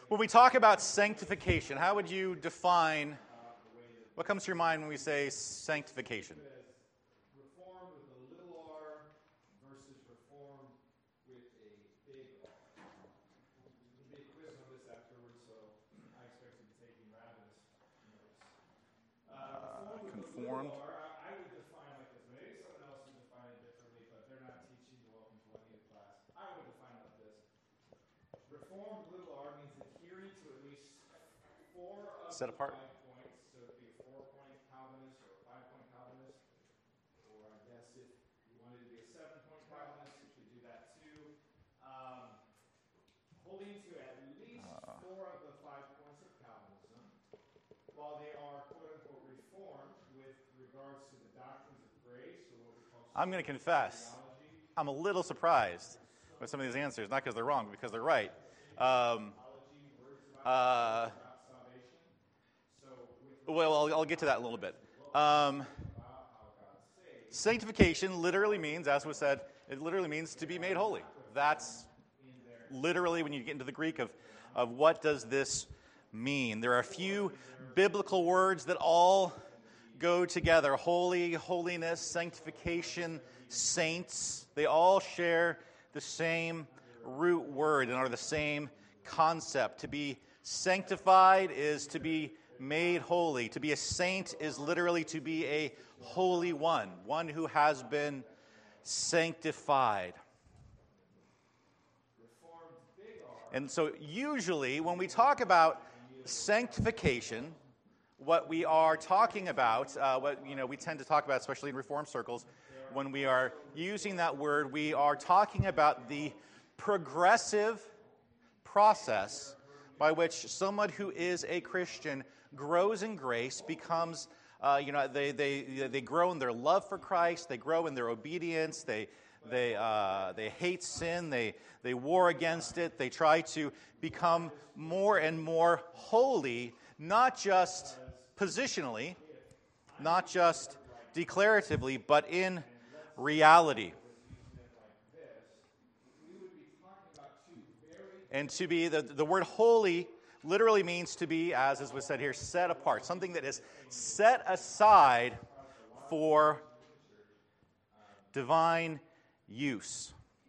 When we talk about sanctification, how would you define, what comes to your mind when we say sanctification? Reformed with a little r versus reformed with a big R. There'll be a quiz on this afterwards, so I expect you to be taking ravenous notes. Reformed with a little r, I would define like this. Maybe someone else would define it differently, but they're not teaching the Welcome to Juanita class. I would define it like this. Reformed little r means adhering to at least 4 of Set the apart. 5 points. So it'd be a 4-point Calvinist or a 5-point Calvinist. Or I guess if you wanted to be a 7-point Calvinist, you could do that too. Holding to at least 4 of the 5 points of Calvinism, while they are quote-unquote reformed with regards to the doctrines of grace, or what we call I'm going to confess, I'm a little surprised with some of these answers, not because they're wrong, but because they're right. Well, I'll get to that in a little bit. Sanctification literally means, as was said, it literally means to be made holy. That's literally, when you get into the Greek, of what does this mean. There are a few biblical words that all go together. Holy, holiness, sanctification, saints. They all share the same root word and are the same concept. To be sanctified is to be made holy. To be a saint is literally to be a holy one who has been sanctified. And so usually when we talk about sanctification, what we are talking about, we tend to talk about, especially in Reformed circles, when we are using that word, we are talking about the progressive process by which someone who is a Christian grows in grace, becomes, they grow in their love for Christ, they grow in their obedience, they hate sin, they war against it, they try to become more and more holy, not just positionally, not just declaratively, but in reality. And to be, the word holy literally means to be, as was said here, set apart. Something that is set aside for divine use.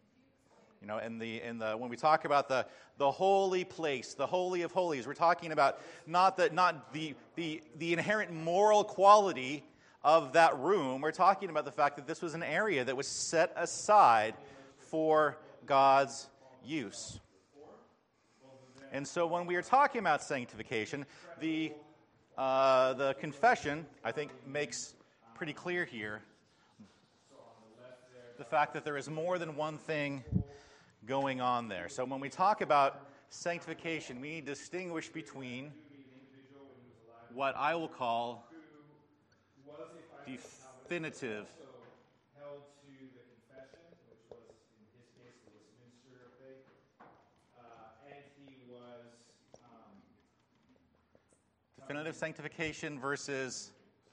When we talk about the holy place, the holy of holies, we're talking about not the inherent moral quality of that room. We're talking about the fact that this was an area that was set aside for God's use. And so when we are talking about sanctification, the confession, I think, makes pretty clear here the fact that there is more than one thing going on there. So when we talk about sanctification, we need to distinguish between what I will call definitive definitive sanctification versus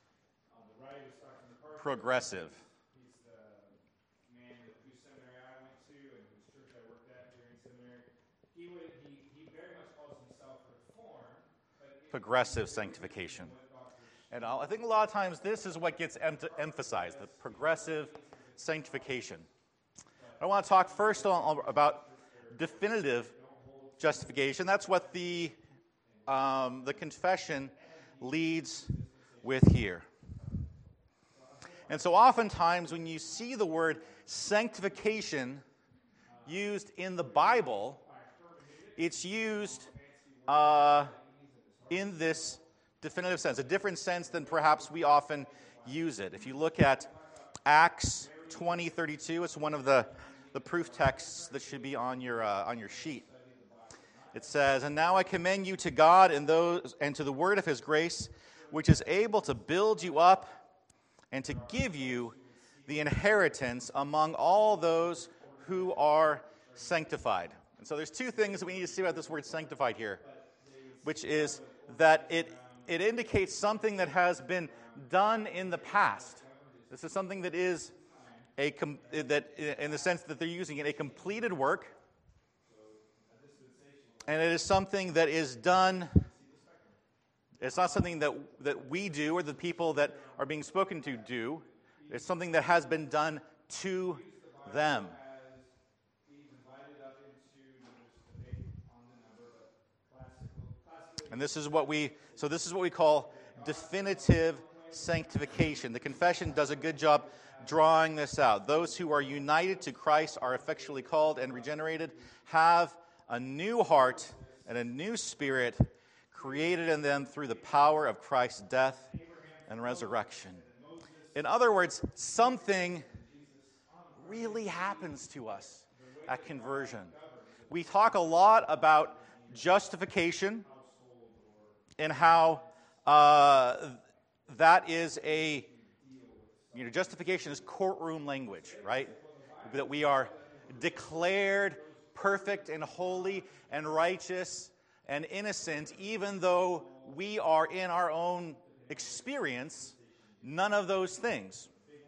progressive. He's the man whose seminary I went to and whose church I worked at during seminary. He very much calls himself reformed, but progressive sanctification. And I think a lot of times this is what gets emphasized, the progressive sanctification. I want to talk first about definitive justification. That's what the confession leads with here. And so oftentimes when you see the word sanctification used in the Bible, it's used in this definitive sense, a different sense than perhaps we often use it. If you look at Acts 20:32, it's one of the proof texts that should be on your sheet. It says, "And now I commend you to God and to the word of his grace, which is able to build you up and to give you the inheritance among all those who are sanctified." And so there's two things that we need to see about this word sanctified here, which is that it indicates something that has been done in the past. This is something that is that in the sense that they're using it, a completed work. And it is something that is done. It's not something that we do or the people that are being spoken to do. It's something that has been done to them. And this is what we call definitive sanctification. The confession does a good job drawing this out. Those who are united to Christ are effectually called and regenerated, have a new heart and a new spirit created in them through the power of Christ's death and resurrection. In other words, something really happens to us at conversion. We talk a lot about justification and how that is justification is courtroom language, right? That we are declared perfect and holy and righteous and innocent, even though we are in our own experience none of those things.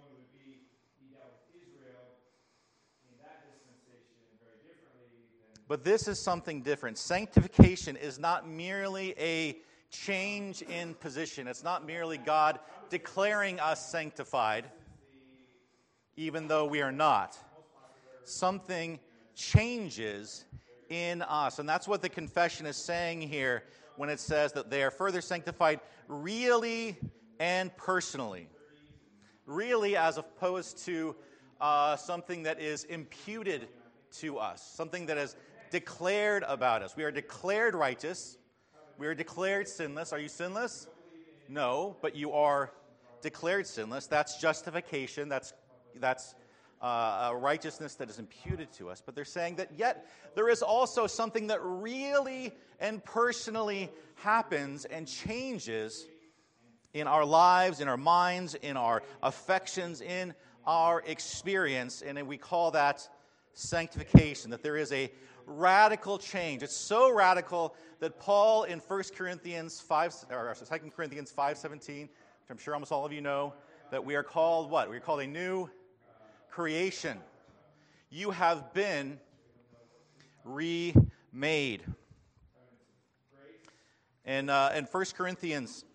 But this is something different. Sanctification is not merely a change in position. It's not merely God declaring us sanctified, even though we are not. Something changes in us. And that's what the confession is saying here when it says that they are further sanctified really and personally. Really, as opposed to something that is imputed to us, something that is declared about us. We are declared righteous. We are declared sinless. Are you sinless? No, but you are declared sinless. That's justification. That's a righteousness that is imputed to us. But they're saying that yet there is also something that really and personally happens and changes in our lives, in our minds, in our affections, in our experience. And we call that sanctification, that there is a radical change. It's so radical that Paul in 2 Corinthians 5:17, which I'm sure almost all of you know, that we are called what? We are called a new creation. You have been remade. In 1 Corinthians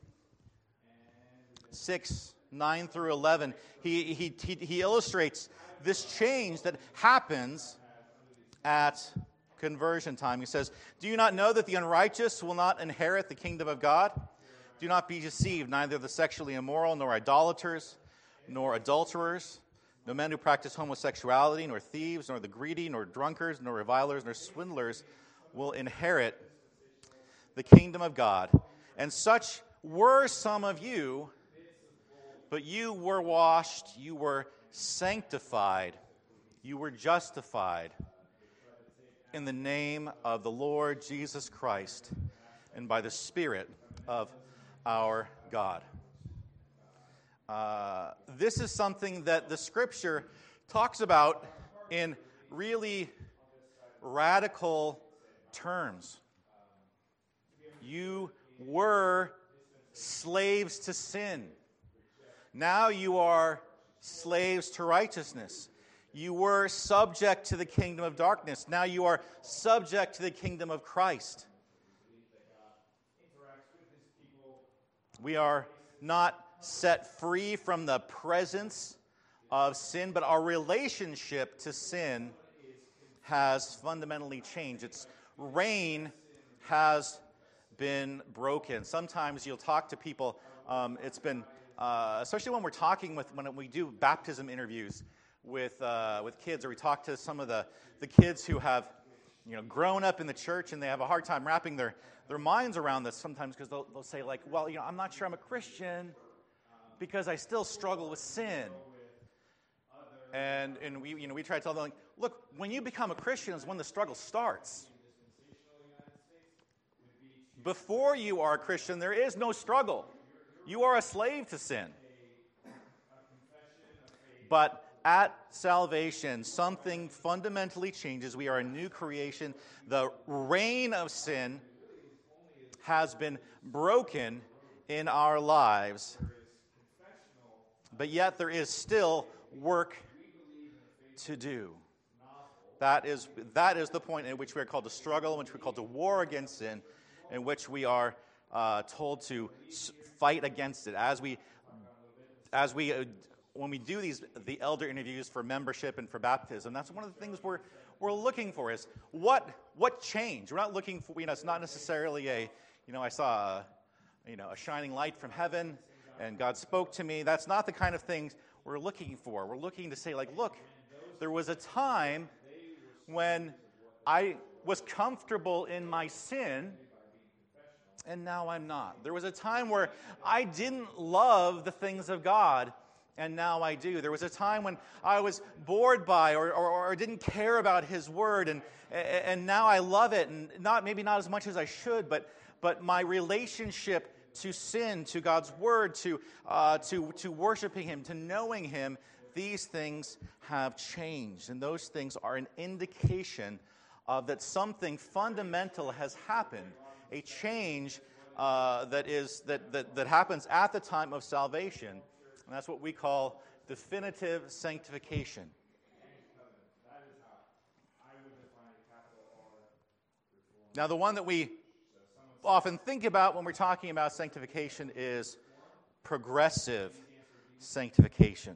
6:9 through 11, he illustrates this change that happens at conversion time. He says, "Do you not know that the unrighteous will not inherit the kingdom of God? Do not be deceived, neither the sexually immoral, nor idolaters, nor adulterers, no men who practice homosexuality, nor thieves, nor the greedy, nor drunkards, nor revilers, nor swindlers will inherit the kingdom of God. And such were some of you, but you were washed, you were sanctified, you were justified in the name of the Lord Jesus Christ and by the Spirit of our God." This is something that the Scripture talks about in really radical terms. You were slaves to sin. Now you are slaves to righteousness. You were subject to the kingdom of darkness. Now you are subject to the kingdom of Christ. We are not set free from the presence of sin, but our relationship to sin has fundamentally changed. Its reign has been broken. Sometimes you'll talk to people, it's been, especially when we're talking when we do baptism interviews with kids, or we talk to some of the kids who have grown up in the church, and they have a hard time wrapping their minds around this sometimes, because they'll say, like, well, I'm not sure I'm a Christian because I still struggle with sin. And we try to tell them, like, look, when you become a Christian is when the struggle starts. Before you are a Christian, there is no struggle. You are a slave to sin. But at salvation, something fundamentally changes. We are a new creation. The reign of sin has been broken in our lives. But yet there is still work to do. That is the point in which we are called to struggle, in which we are called to war against sin, in which we are told to fight against it. When we do the elder interviews for membership and for baptism, that's one of the things we're looking for is what changed. We're not looking for, it's not necessarily I saw a shining light from heaven and God spoke to me. That's not the kind of things we're looking for. We're looking to say, look, there was a time when I was comfortable in my sin, and now I'm not. There was a time where I didn't love the things of God, and now I do. There was a time when I was bored by or didn't care about His Word, and now I love it, and maybe not as much as I should, but my relationship to sin, to God's Word, to worshiping Him, to knowing Him, these things have changed, and those things are an indication that something fundamental has happened, a change that happens at the time of salvation, and that's what we call definitive sanctification. That is how I would define a capital R reform. Now, the one that we often think about when we're talking about sanctification is progressive sanctification.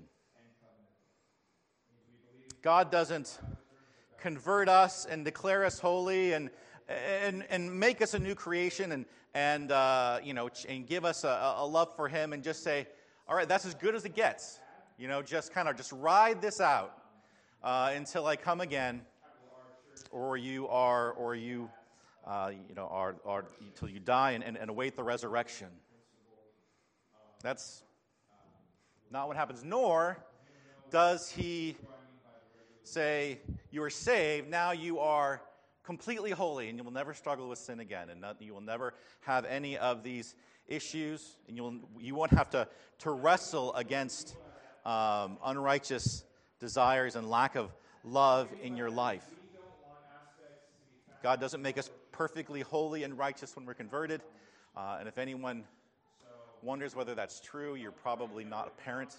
God doesn't convert us and declare us holy and make us a new creation and give us a love for Him and just say, all right, that's as good as it gets. Just ride this out until I come again, or until you die and await the resurrection. That's not what happens. Nor does He say, you are saved, now you are completely holy, and you will never struggle with sin again, and you will never have any of these issues, and you won't have to wrestle against unrighteous desires and lack of love in your life. God doesn't make us perfectly holy and righteous when we're converted, and if anyone wonders whether that's true, you're probably not a parent.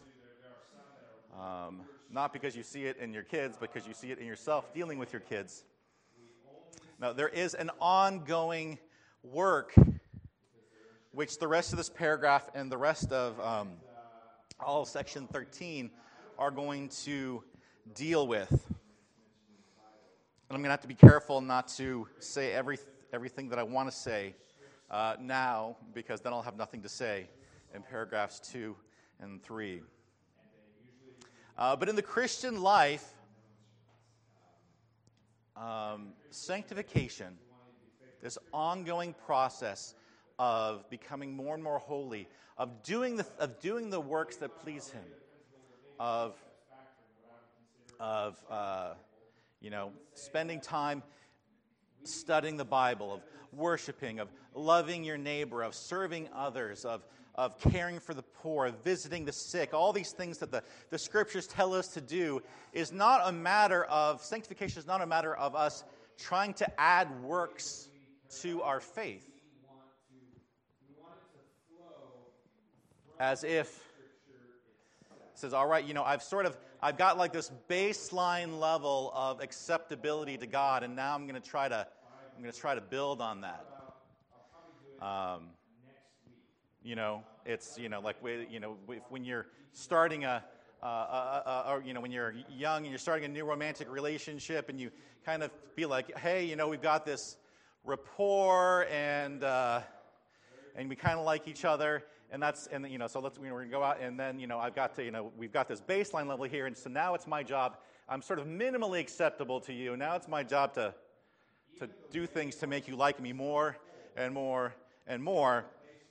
Not because you see it in your kids, but because you see it in yourself dealing with your kids. Now, there is an ongoing work which the rest of this paragraph and the rest of all of section 13 are going to deal with. And I'm going to have to be careful not to say everything that I want to say now, because then I'll have nothing to say in paragraphs 2 and 3. But in the Christian life, sanctification, this ongoing process of becoming more and more holy, of doing the works that please Him, of spending time studying the Bible, of worshiping, of loving your neighbor, of serving others, of caring for the poor, of visiting the sick, all these things that the Scriptures tell us to do sanctification is not a matter of us trying to add works to our faith. As if it says, all right, I've got like this baseline level of acceptability to God, and now I'm going to try to build on that. When you're starting when you're young and you're starting a new romantic relationship, and you kind of be like, hey, we've got this rapport, and we kind of like each other, so we're going to go out, and then we've got this baseline level here, and so now it's my job. I'm sort of minimally acceptable to you. Now it's my job to do things to make you like me more and more and more.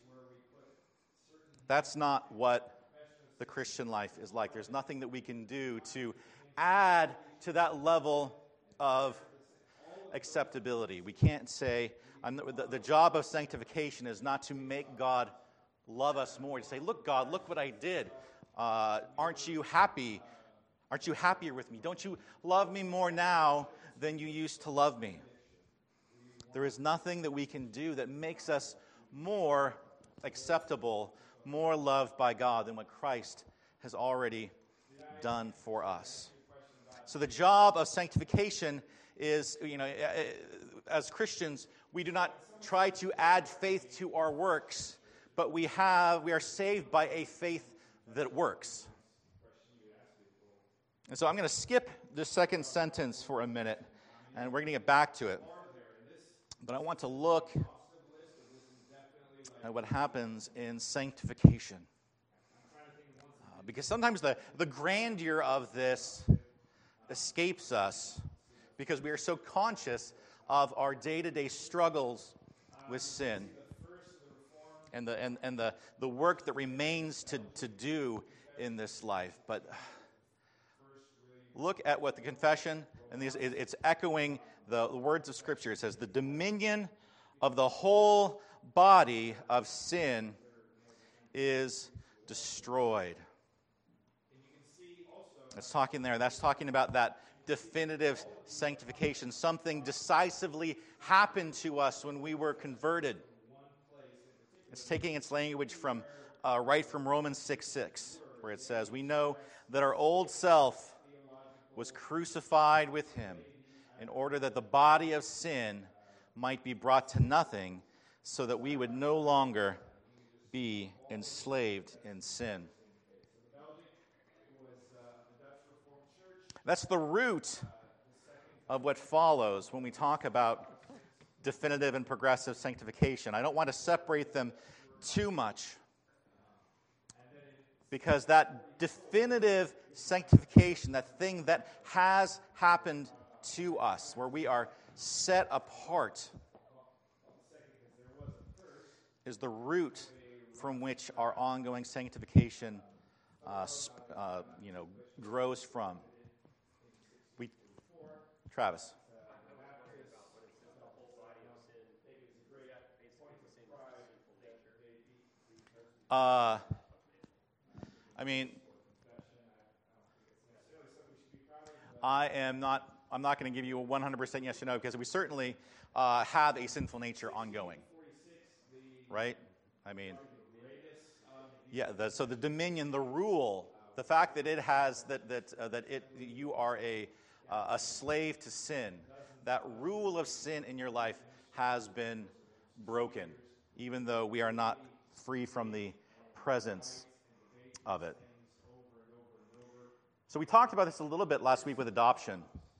That's not what the Christian life is like. There's nothing that we can do to add to that level of acceptability. We can't say, the job of sanctification is not to make God love us more. To say, look, God, look what I did. Aren't you happy? Aren't you happier with me? Don't you love me more now than you used to love me? There is nothing that we can do that makes us more acceptable, more loved by God than what Christ has already done for us. So the job of sanctification is, as Christians, we do not try to add faith to our works, but we are saved by a faith that works. And so I'm going to skip the second sentence for a minute, and we're going to get back to it. But I want to look at what happens in sanctification. Because sometimes the grandeur of this escapes us because we are so conscious of our day-to-day struggles with sin and the work that remains to do in this life. But look at what the confession, and it's echoing the words of Scripture. It says, the dominion of the whole body of sin is destroyed. That's talking about that definitive sanctification. Something decisively happened to us when we were converted. It's taking its language from right from Romans 6:6, where it says, we know that our old self was crucified with him in order that the body of sin might be brought to nothing, so that we would no longer be enslaved in sin. That's the root of what follows when we talk about definitive and progressive sanctification. I don't want to separate them too much, because that definitive sanctification, that thing that has happened to us, where we are set apart, is the root from which our ongoing sanctification grows from. Travis. I'm not going to give you a 100% yes or no, because we certainly have a sinful nature ongoing, right? So the dominion, the rule, the fact that it has you are a slave to sin, that rule of sin in your life has been broken, even though we are not free from the presence of it. So we talked about this a little bit last week with adoption,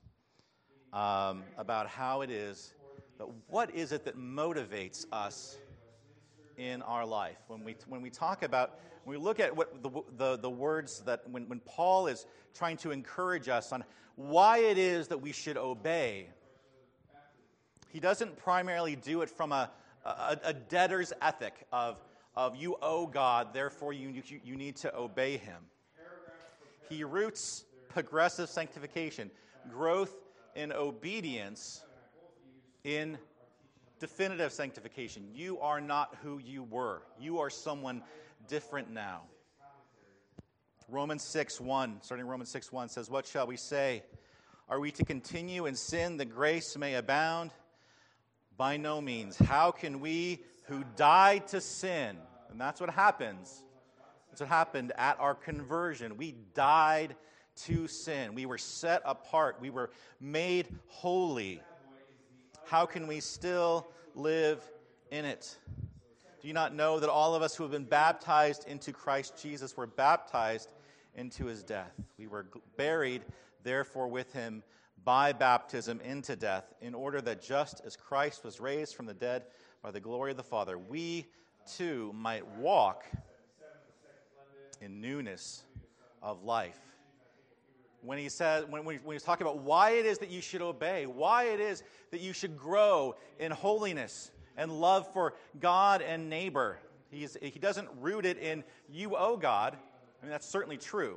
about how it is, that what is it that motivates us in our life? When we look at what the words that when Paul is trying to encourage us on why it is that we should obey, he doesn't primarily do it from a debtor's ethic of you owe God, therefore you need to obey him. He roots progressive sanctification, growth in obedience, in definitive sanctification. You are not who you were. You are someone different now. Romans 6:1, starting Romans 6:1 says, what shall we say? Are we to continue in sin that grace may abound? By no means. How can we who died to sin, and that's what happens. That's what happened at our conversion. We died to sin. We were set apart. We were made holy. How can we still live in it? Do you not know that all of us who have been baptized into Christ Jesus were baptized into his death? We were buried, therefore, with him by baptism into death, in order that just as Christ was raised from the dead by the glory of the Father, we too might walk in newness of life. When he says, when he's talking about why it is that you should obey, why it is that you should grow in holiness and love for God and neighbor, he doesn't root it in you owe God. That's certainly true.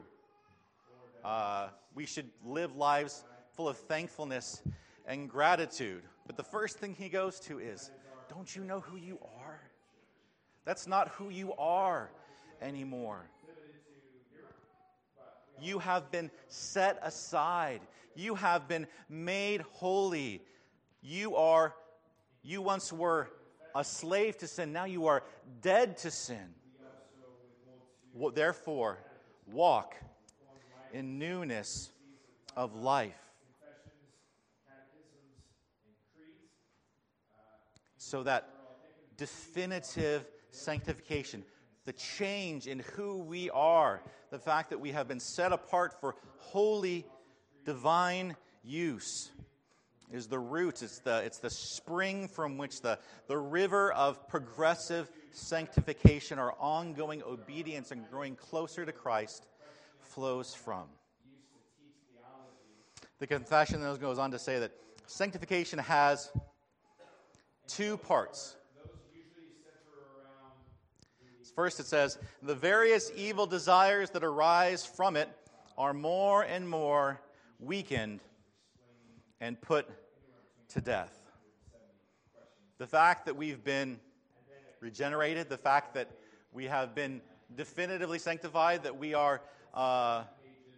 We should live lives full of thankfulness and gratitude. But the first thing he goes to is, don't you know who you are? That's not who you are anymore. You have been set aside. You have been made holy. You once were a slave to sin. Now you are dead to sin. Therefore, walk in newness of life. Confessions, catechisms, and creeds. So that definitive sanctification, the change in who we are, the fact that we have been set apart for holy, divine use, is the root. It's the spring from which the river of progressive sanctification, our ongoing obedience and growing closer to Christ, flows from. The confession goes on to say that sanctification has two parts. First, it says, the various evil desires that arise from it are more and more weakened and put to death. The fact that we've been regenerated, the fact that we have been definitively sanctified, that we are a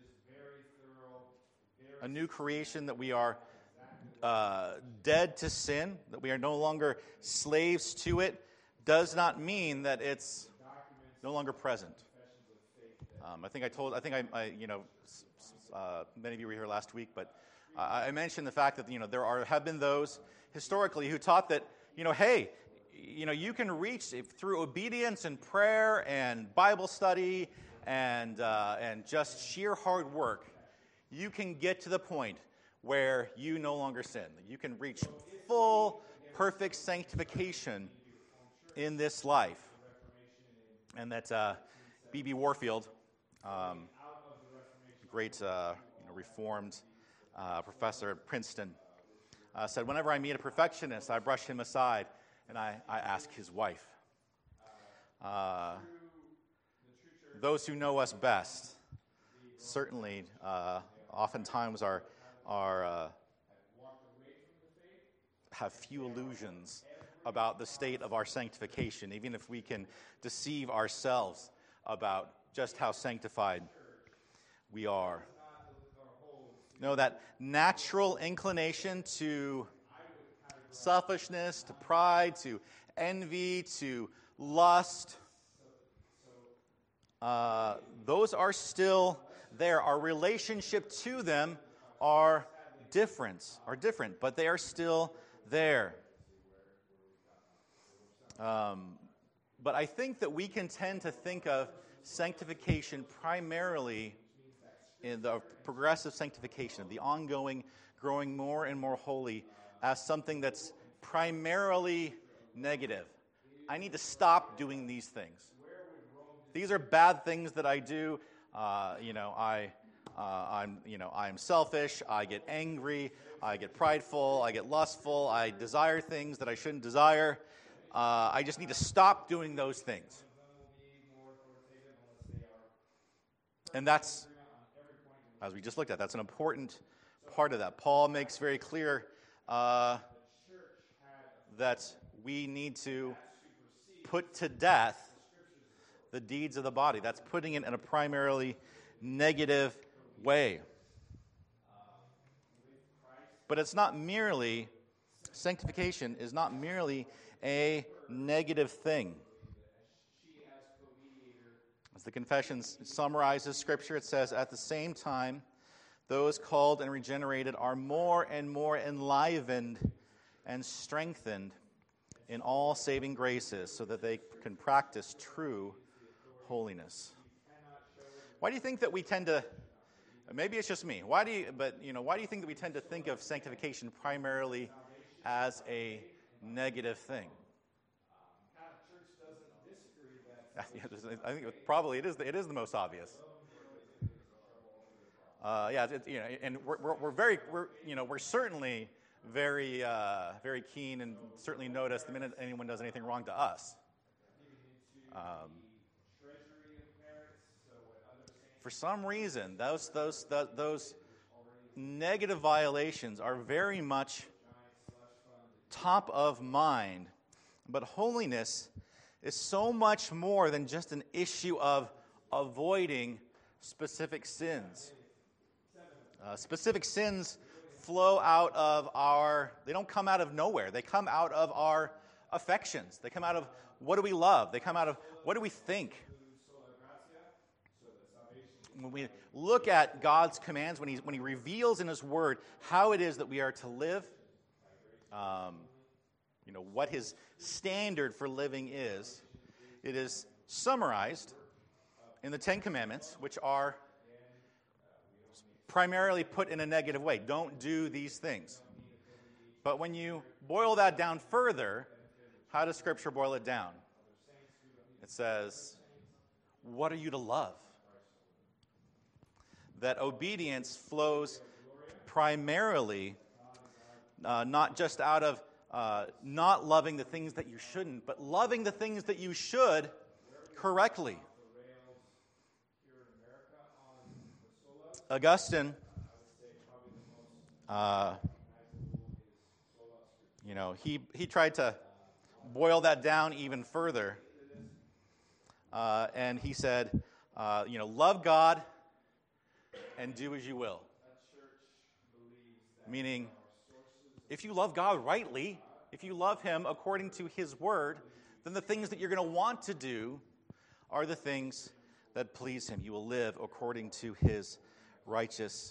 new creation, that we are dead to sin, that we are no longer slaves to it, does not mean that it's no longer present. Many of you were here last week, but I mentioned the fact that there have been those historically who taught that hey, you can reach through obedience and prayer and Bible study and just sheer hard work. You can get to the point where you no longer sin. You can reach full, perfect sanctification in this life. And that B.B. Warfield, great Reformed professor at Princeton, said, whenever I meet a perfectionist, I brush him aside and I ask his wife. Those who know us best certainly oftentimes have few illusions about the state of our sanctification, even if we can deceive ourselves about just how sanctified we are. No, that natural inclination to selfishness, to pride, to envy, to lust, those are still there. Our relationship to them are different, but they are still there. But I think that we can tend to think of sanctification primarily in the progressive sanctification, the ongoing, growing more and more holy, as something that's primarily negative. I need to stop doing these things. These are bad things that I do. I'm selfish. I get angry. I get prideful. I get lustful. I desire things that I shouldn't desire. I just need to stop doing those things. And that's, as we just looked at, that's an important part of that. Paul makes very clear that we need to put to death the deeds of the body. That's putting it in a primarily negative way. But it's not merely, sanctification is not merely a negative thing. As the confession summarizes Scripture, it says, at the same time, those called and regenerated are more and more enlivened and strengthened in all saving graces so that they can practice true holiness. Why do you think that we tend to, maybe it's just me, why do you think that we tend to think of sanctification primarily as a negative thing? I think probably it is the most obvious. And we're certainly very very keen and certainly notice the minute anyone does anything wrong to us. For some reason, those negative violations are very much top of mind, but holiness is so much more than just an issue of avoiding specific sins. Specific sins flow out of they don't come out of nowhere. They come out of our affections. They come out of what do we love? They come out of what do we think? when we look at God's commands, when he reveals in his word how it is that we are to live, what his standard for living is, it is summarized in the Ten Commandments, which are primarily put in a negative way. Don't do these things. But when you boil that down further, how does Scripture boil it down? It says, what are you to love? That obedience flows primarily not just out of not loving the things that you shouldn't, but loving the things that you should correctly. Augustine, he tried to boil that down even further, and he said, love God and do as you will. Meaning, if you love God rightly, if you love him according to his word, then the things that you're going to want to do are the things that please him. You will live according to his righteous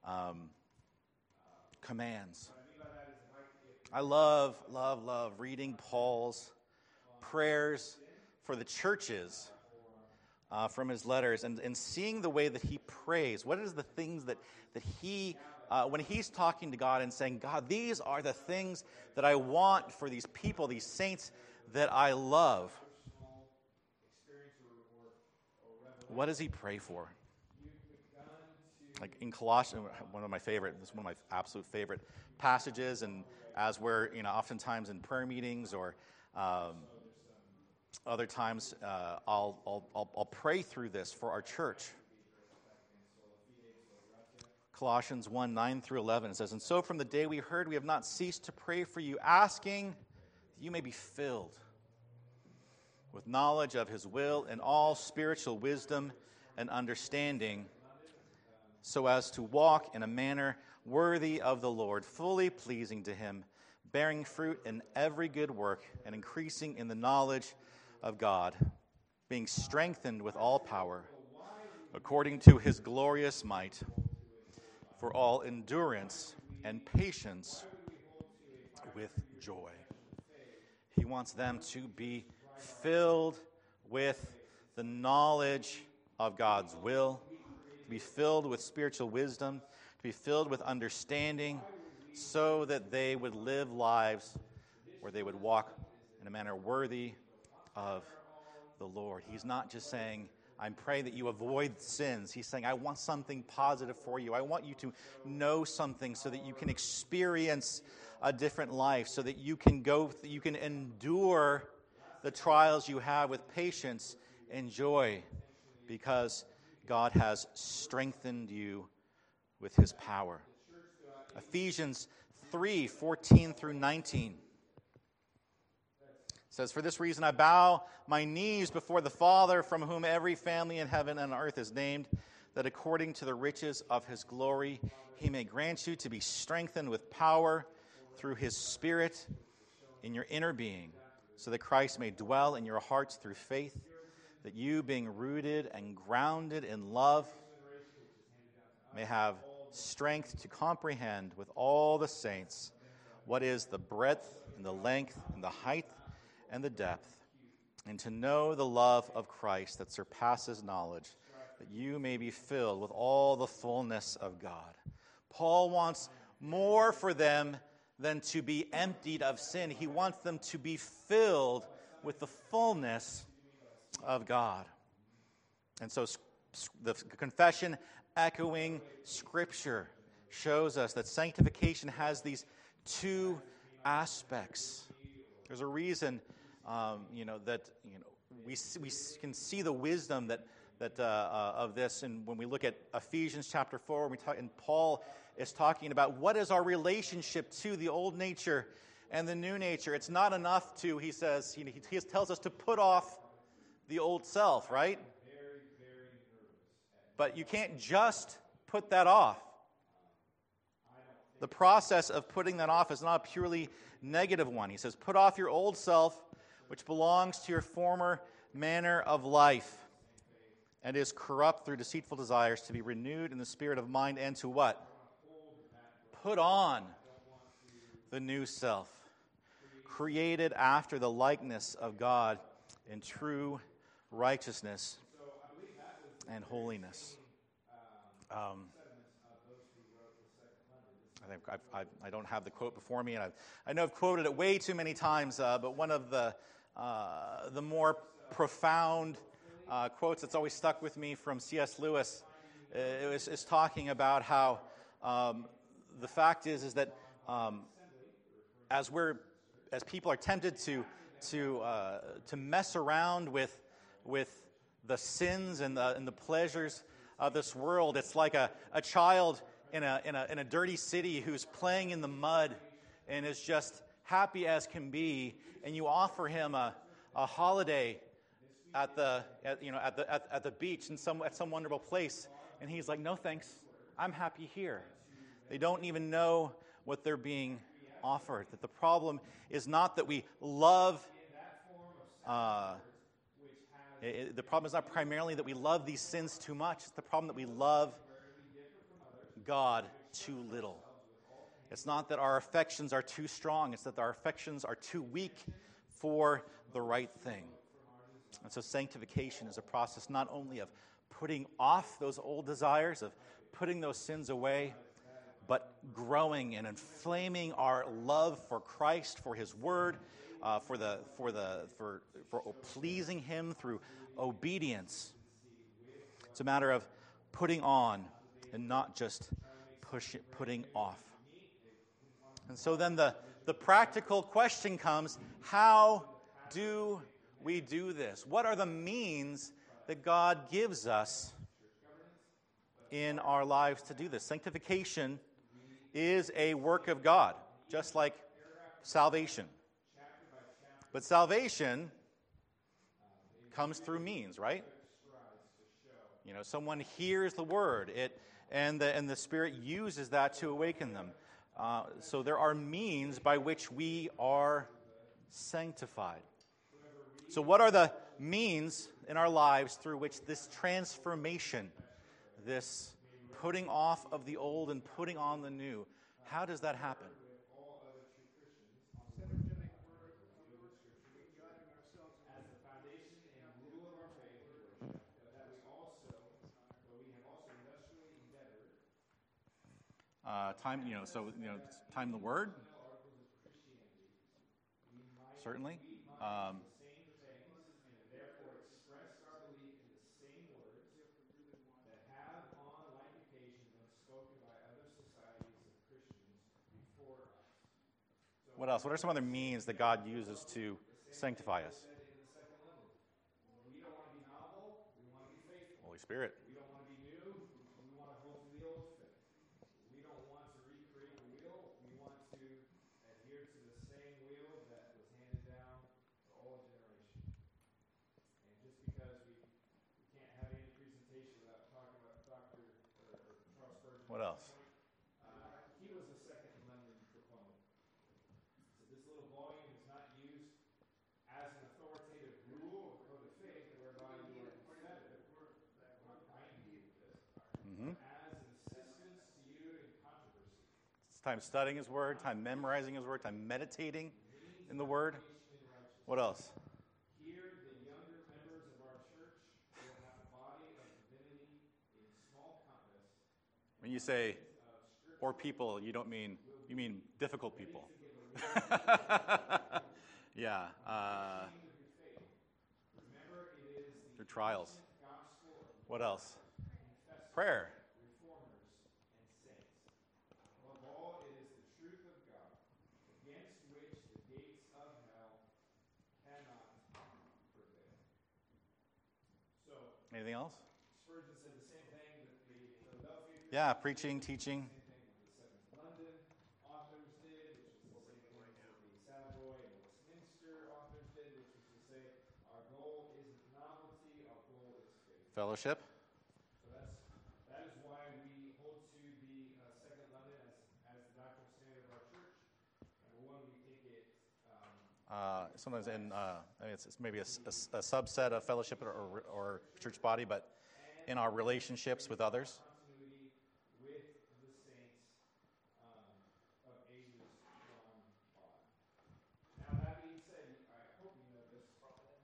commands. I love reading Paul's prayers for the churches from his letters and seeing the way that he prays. What is the things that he, when he's talking to God and saying, God, these are the things that I want for these people, these saints that I love. What does he pray for? Like in Colossians, one of my absolute favorite passages, and as we're, oftentimes in prayer meetings or other times, I'll pray through this for our church. Colossians 1, 9 through 11, it says, and so from the day we heard, we have not ceased to pray for you, asking that you may be filled with knowledge of his will and all spiritual wisdom and understanding, so as to walk in a manner worthy of the Lord, fully pleasing to him, bearing fruit in every good work and increasing in the knowledge of God, being strengthened with all power, according to his glorious might, for all endurance and patience with joy. He wants them to be filled with the knowledge of God's will, to be filled with spiritual wisdom, to be filled with understanding, so that they would live lives where they would walk in a manner worthy of the Lord. He's not just saying, I'm praying that you avoid sins. He's saying, I want something positive for you. I want you to know something so that you can experience a different life, so that you can endure the trials you have with patience and joy, because God has strengthened you with his power. Ephesians 3, 14 through 19 says, for this reason I bow my knees before the Father, from whom every family in heaven and earth is named, that according to the riches of his glory he may grant you to be strengthened with power through his Spirit in your inner being, so that Christ may dwell in your hearts through faith, that you, being rooted and grounded in love, may have strength to comprehend with all the saints what is the breadth and the length and the height and the depth, and to know the love of Christ that surpasses knowledge, that you may be filled with all the fullness of God. Paul wants more for them than to be emptied of sin. He wants them to be filled with the fullness of God. And so the confession echoing Scripture shows us that sanctification has these two aspects. There's a reason, that we can see the wisdom that of this, and when we look at Ephesians chapter 4, and Paul is talking about what is our relationship to the old nature and the new nature. It's not enough to, he says, he tells us to put off the old self, right? But you can't just put that off. The process of putting that off is not a purely negative one. He says, put off your old self, which belongs to your former manner of life, and is corrupt through deceitful desires, to be renewed in the spirit of mind, and to what? Put on the new self, created after the likeness of God in true righteousness and holiness. I don't have the quote before me, and I know I've quoted it way too many times, but one of the more profound quotes that's always stuck with me from C.S. Lewis is talking about how the fact is that as people are tempted to mess around with the sins and the pleasures of this world, it's like a child in a dirty city who's playing in the mud and is just happy as can be, and you offer him a holiday at the beach at some wonderful place, and he's like, no thanks, I'm happy here. They don't even know what they're being offered. That the problem is not that we love. The problem is not primarily that we love these sins too much. It's the problem that we love God too little. It's not that our affections are too strong. It's that our affections are too weak for the right thing. And so sanctification is a process not only of putting off those old desires, of putting those sins away, but growing and inflaming our love for Christ, for His Word, for pleasing Him through obedience. It's a matter of putting on and not just putting off. And so then the practical question comes, how do we do this? What are the means that God gives us in our lives to do this? Sanctification is a work of God, just like salvation. But salvation comes through means, right? Someone hears the word, and the Spirit uses that to awaken them. So there are means by which we are sanctified. So what are the means in our lives through which this transformation, this putting off of the old and putting on the new, how does that happen? Time the Word. Certainly. What else? What are some other means that God uses to sanctify us? Holy Spirit. What else? He was a Second London proponent. So this little volume is not used as an authoritative rule or code of faith whereby you are defended. I'm not binding you with this. As an assistance to you in controversy. It's time studying His Word, time memorizing His Word, time meditating in the Word. What else? Here, the younger members of our church will have a body of divinity in small compass. When you say, or people, you mean difficult people. Yeah. Through trials. What else? Prayer. Reformers and saints. Above all, it is the truth of God, against which the gates of hell cannot prevail. So, anything else? Spurgeon said the same thing that the Philadelphia. Yeah, preaching, teaching. Fellowship. So that is why we hold to the Second London as the doctrinal standard of our church. Number one, we think it. Sometimes it's maybe a subset of fellowship or church body, but in our relationships with others. Continuity with the saints of ages gone by. Now, that being said, I hope you know this.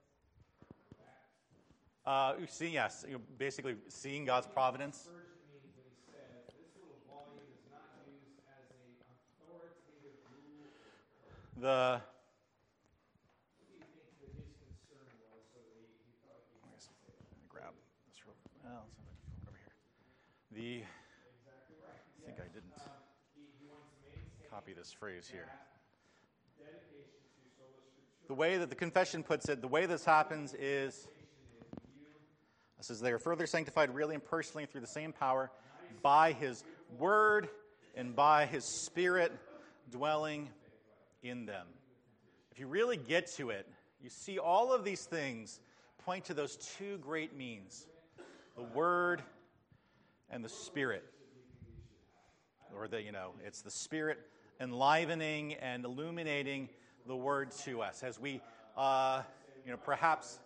Yes, basically seeing God's providence. Spurgeon means when he says this little volume is not used as an authoritative rule or code. The What do you think that his concern was, so that he thought he had to say that? Let me grab this real. Well, over here. Exactly right. I think I didn't He wants to maintain copy this phrase here. that dedication to sola scriptura. The way that the confession puts it, the way this happens is, it says they are further sanctified really and personally through the same power by his word and by his spirit dwelling in them. If you really get to it, you see all of these things point to those two great means, the word and the spirit. Or it's the spirit enlivening and illuminating the word to us as we, perhaps,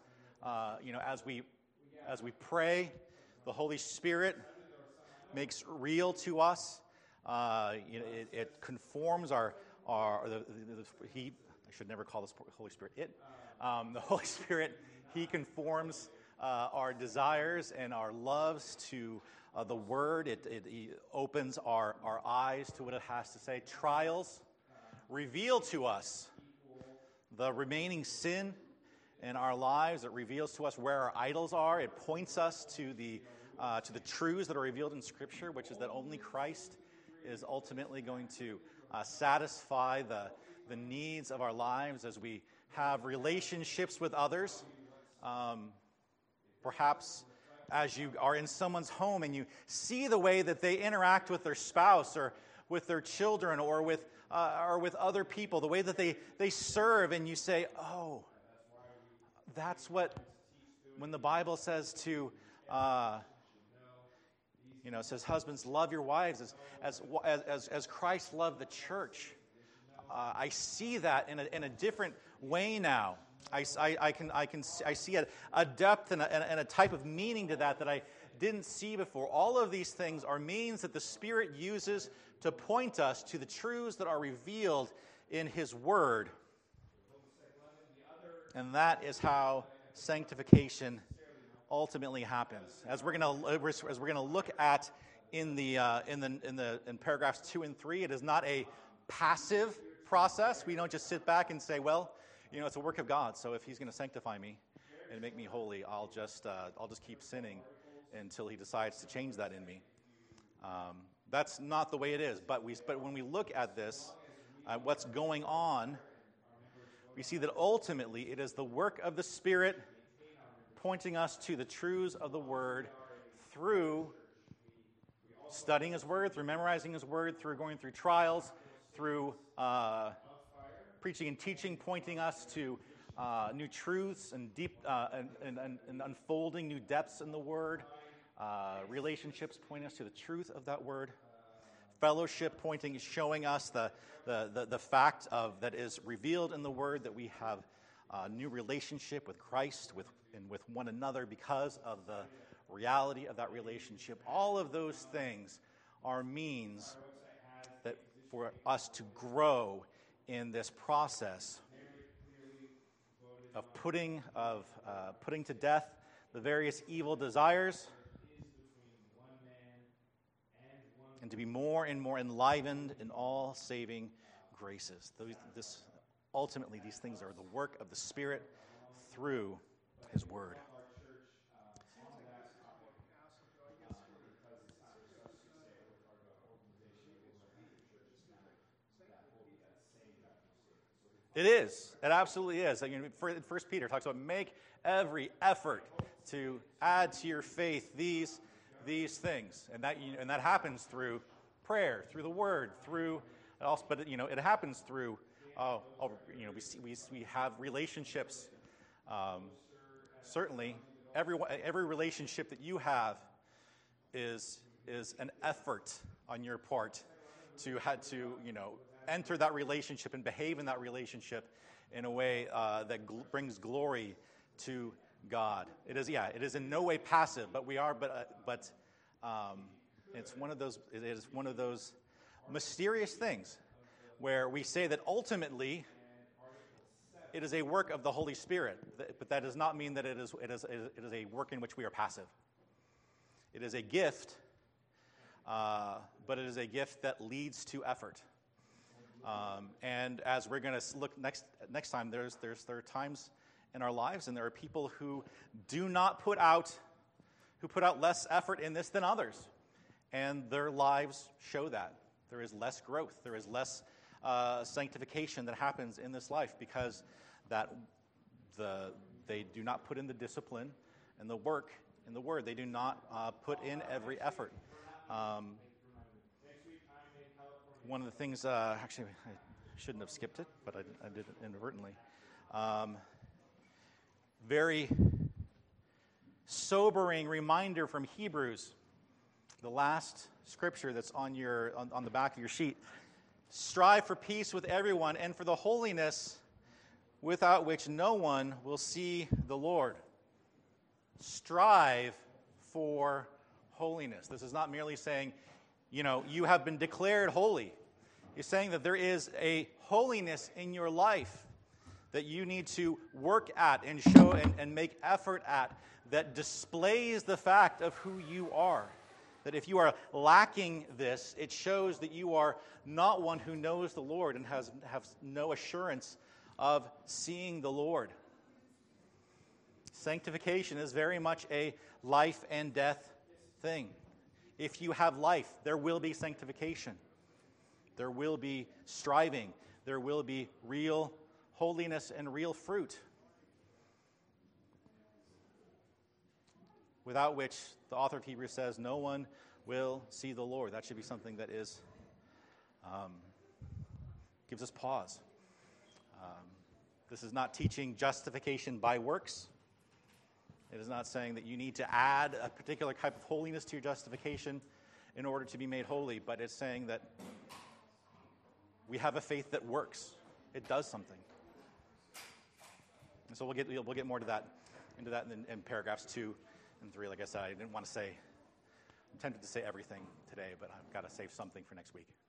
as we pray, the Holy Spirit makes real to us. It conforms I should never call this Holy Spirit it. The Holy Spirit, he conforms our desires and our loves to the Word. It opens our eyes to what it has to say. Trials reveal to us the remaining sin in our lives. It reveals to us where our idols are. It points us to the truths that are revealed in Scripture, which is that only Christ is ultimately going to satisfy the needs of our lives as we have relationships with others. Perhaps as you are in someone's home and you see the way that they interact with their spouse or with their children or with other people, the way that they serve, and you say, oh, that's what, when the Bible says to, it says, husbands, love your wives as Christ loved the church. I see that in a different way now. I see a depth and a type of meaning to that I didn't see before. All of these things are means that the Spirit uses to point us to the truths that are revealed in His Word. And that is how sanctification ultimately happens. As we're going to look at in paragraphs 2 and 3, it is not a passive process. We don't just sit back and say, well, it's a work of God. So if He's going to sanctify me and make me holy, I'll just keep sinning until He decides to change that in me. That's not the way it is. But when we look at this, what's going on, we see that ultimately it is the work of the Spirit pointing us to the truths of the Word through studying His Word, through memorizing His Word, through going through trials, through preaching and teaching, pointing us to new truths and deep and unfolding new depths in the Word. Relationships pointing us to the truth of that Word. Fellowship showing us the fact that is revealed in the Word, that we have a new relationship with Christ and with one another because of the reality of that relationship. All of those things are means that for us to grow in this process of putting to death the various evil desires, and to be more and more enlivened in all saving graces. Ultimately, these things are the work of the Spirit through His Word. It is. It absolutely is. First Peter talks about make every effort to add to your faith these things, and that happens through prayer, through the Word, through also. But it happens through. We have relationships. Certainly, every relationship that you have is an effort on your part to enter that relationship and behave in that relationship in a way that brings glory to God. It is in no way passive, but we are, but it's one of those, it is one of those mysterious things where we say that ultimately it is a work of the Holy Spirit, but that does not mean that it is a work in which we are passive. It is a gift, but it is a gift that leads to effort. And as we're going to look next time, there are times in our lives, and there are people who put out less effort in this than others, and their lives show that. There is less growth. There is less sanctification that happens in this life because they do not put in the discipline and the work in the Word. They do not put in every effort. One of the things, actually, I shouldn't have skipped it, but I did it inadvertently. Very sobering reminder from Hebrews, the last scripture that's on the back of your sheet. Strive for peace with everyone and for the holiness without which no one will see the Lord. Strive for holiness. This is not merely saying, you have been declared holy. You're saying that there is a holiness in your life that you need to work at and show and make effort at that displays the fact of who you are. That if you are lacking this, it shows that you are not one who knows the Lord and have no assurance of seeing the Lord. Sanctification is very much a life and death thing. If you have life, there will be sanctification. There will be striving. There will be real holiness and real fruit. Without which, the author of Hebrews says, no one will see the Lord. That should be something that gives us pause. This is not teaching justification by works. It is not saying that you need to add a particular type of holiness to your justification in order to be made holy, but it's saying that we have a faith that works. It does something. And so we'll get more into that in paragraphs 2 and 3. Like I said, I didn't want to say, I'm tempted to say everything today, but I've got to save something for next week.